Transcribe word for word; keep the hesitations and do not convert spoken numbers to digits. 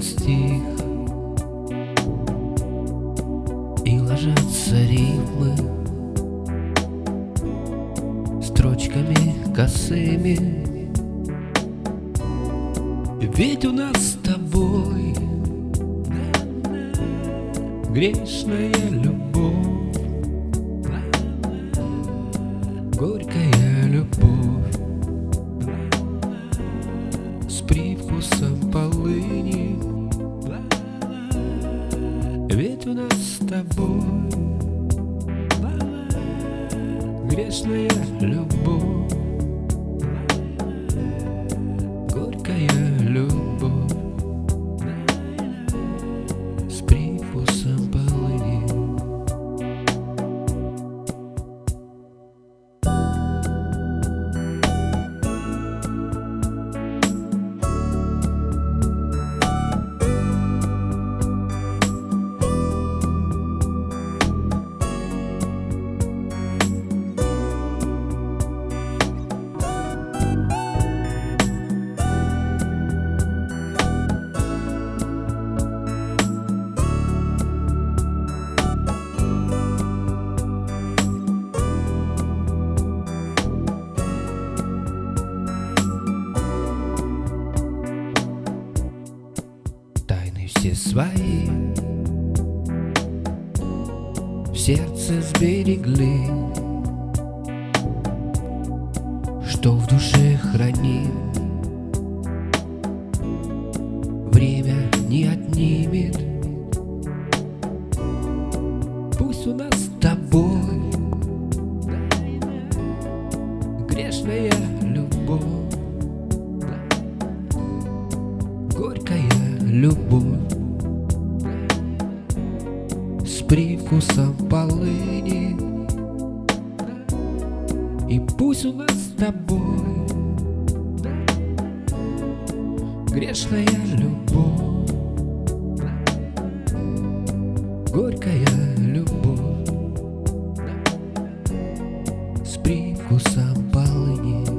стих, и ложатся рифмы строчками косыми. Ведь у нас с тобой грешная любовь, горькая любовь с привкусом полыни. Ведь у нас с тобой грешная любовь, горькая любовь с привкусом полыни. Все свои в сердце сберегли, что в душе храним, время не отнимет. Пусть у нас с тобой грешная любовь, горькая любовь с привкусом полыни. И пусть у нас с тобой грешная любовь, горькая любовь с привкусом полыни.